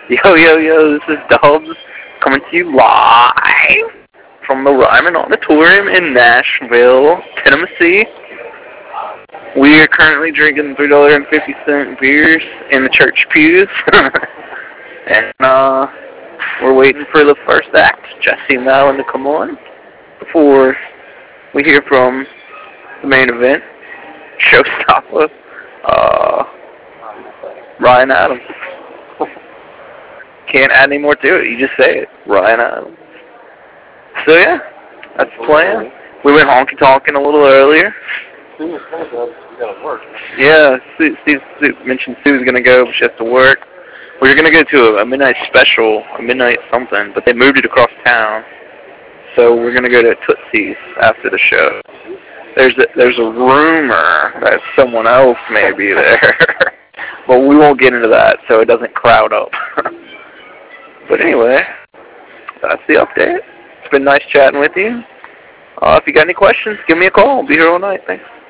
Yo, yo, yo, this is Dubs coming to you live from the Ryman Auditorium in Nashville, Tennessee. We are currently drinking $3.50 beers in the church pews. and we're waiting for the first act, Jesse and Alan, to come on before we hear from the main event, showstopper, Ryan Adams. Can't add any more to it. You just say it. Ryan Adams. So yeah, that's the plan. We went honky tonkin' a little earlier. You gotta work. Yeah, Sue mentioned Sue's gonna go, but she has to work. We were gonna go to a midnight special, a midnight something, but they moved it across town. So we're gonna go to Tootsie's after the show. There's a rumor that someone else may be there, but we won't get into that so it doesn't crowd up. But anyway, that's the update. It's been nice chatting with you. If you got any questions, give me a call. I'll be here all night. Thanks.